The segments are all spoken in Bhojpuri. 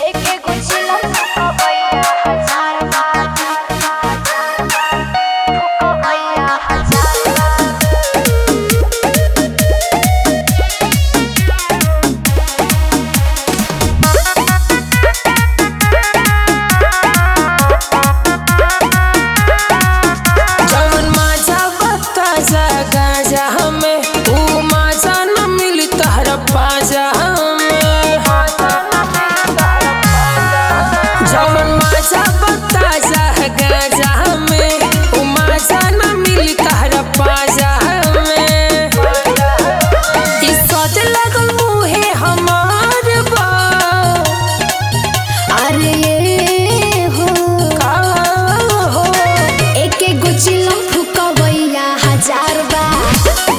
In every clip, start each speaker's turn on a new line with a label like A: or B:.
A: एके गो चिलम फुकवैया हजार बार फुकवैया हजार
B: जवन माझा बताजा गाजा हमें ऊ माझा न मिली तहरा पाजा हमें। जवन माझा बताजा गाजा हमें ऊ माझा न मिली तहरा पाजा हमें। ई सद लगल मुहे हमार बा
A: अरे ये हो
B: का हो
A: एके गो चिलम फुकवैया हजार बार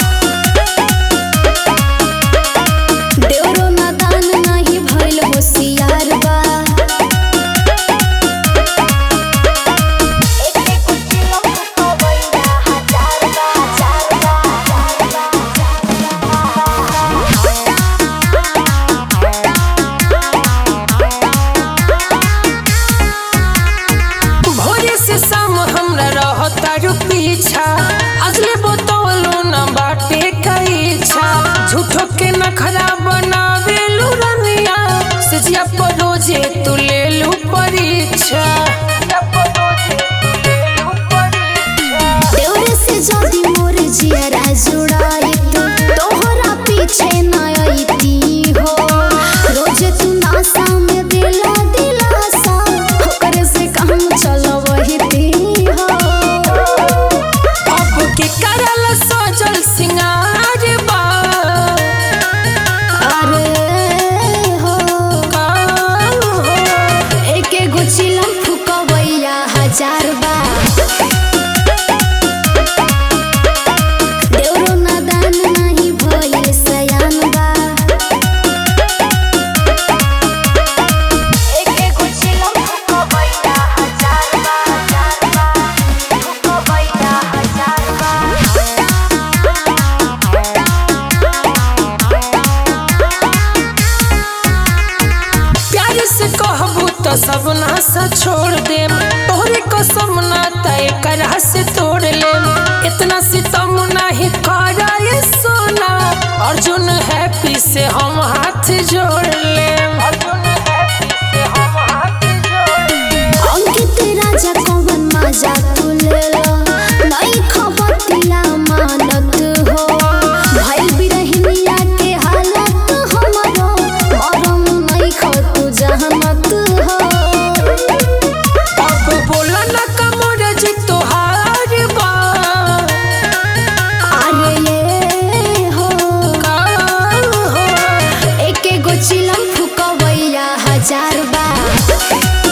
A: देवरो नादान नहीं भइल होशियार बा एके गो चिलम फुकवैया हजार
B: भोरे से शाम हमरा रहता रू पीछा अगले बोतलो न बाटे का इच्छा झूठो के नखरा बनावेलू रनिया सजिया पर रोजे तू ले लू परीक्षा।
A: देवरे से जदी मोर जियरा जुड़ाइत तोहरा पीछे न आईती हो रोज तू नासा में दिलासा ओकरे से काम चलवहिती हो
B: अब के करल सजल सिंगार बा
A: अरे हो
B: का हो
A: एके गो चिलम फुकवैया हजार बार देवरो नादान नहीं भइल सयान बा एके गो चिलम फुकवैया हजार फुकवैया हजार
B: प्यार से कहबू तो सब नासा छोड़ देम तोहरे कसम ना तय करा से तोड़ लेम इतना सितम नहीं करा ये सोना अर्जुन हैप्पी से हम हाथ जोड़ लेम
A: अंकित राजा कौन मजा तू लेला नहीं खबतिया मानत हो भइल बिरहिनिया के हालत हमरो मरम नहीं खतु जहमत हो
B: अब बोला ना कमर जी तोहार बा
A: अरे ये हो
B: का हो
A: एके गो चिलम फुकवैया हजार बार